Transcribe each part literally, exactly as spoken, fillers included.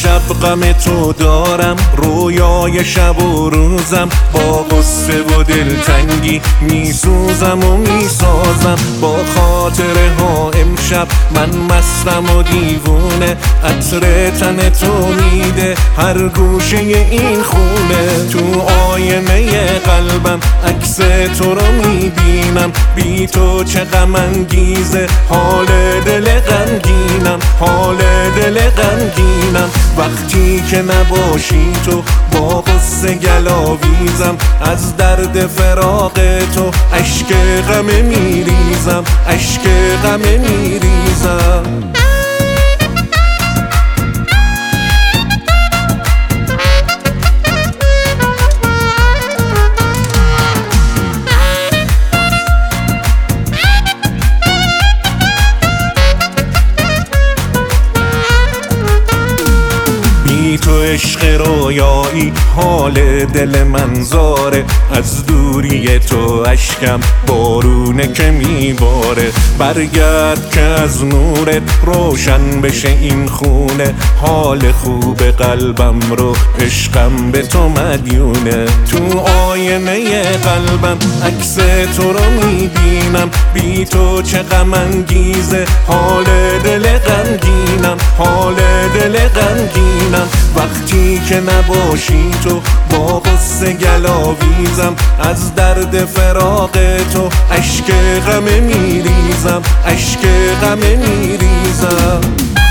شب غم تو دارم، رویای شب و روزم، با غصه و دلتنگی میسوزم و میسازم. با خاطره ها امشب من مستم و دیوونه، عطر تن تو میده هر گوشه این خونه. تو آینه قلبم عکس تو رو میبینم، بی تو چه غم انگیزه حال دل غمگینم، حال دل غمگینم. وقتی که نباشی تو با غصه گلاویزم، از درد فراق تو اشک غم میریزم، اشک غم میریزم. تو عشق رویایی حال دل من زاره، از دوری تو اشکم بارونه که میباره. برگرد که از نورت روشن بشه این خونه، حال خوب قلبم رو عشقم به تو مدیونه. تو آینه قلبم عکس تو رو میبینم، بی تو چه غم انگیزه حال دل غمگینم، حال دل غمگینم. وقتی که نباشی تو با غصه گلاویزم، از درد فراق تو اشک غم میریزم، اشک غم میریزم.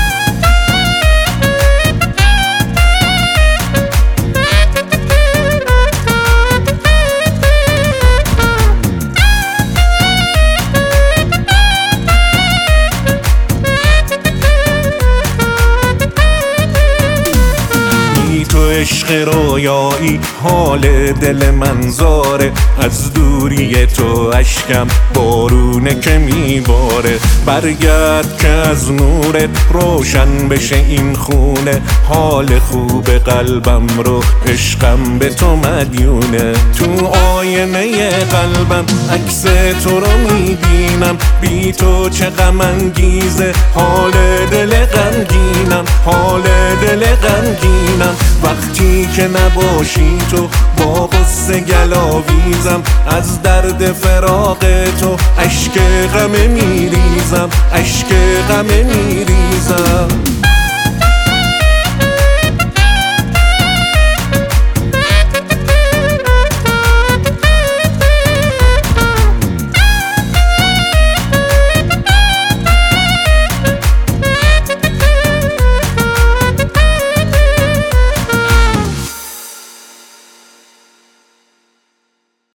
عشق رویایی حال دل من زاره، از دوری تو اشکم بارونه که میباره. برگرد که از نورت روشن بشه این خونه، حال خوب قلبم رو عشقم به تو مدیونه. تو آینه قلبم عکس تو رو میبینم، بی تو چه غم انگیزه حال دل غمگینم، حال دل غمگینم. وقتی که نباشی تو با غصه گلاویزم، از درد فراق تو اشک غم میریزم، اشک غم میریزم.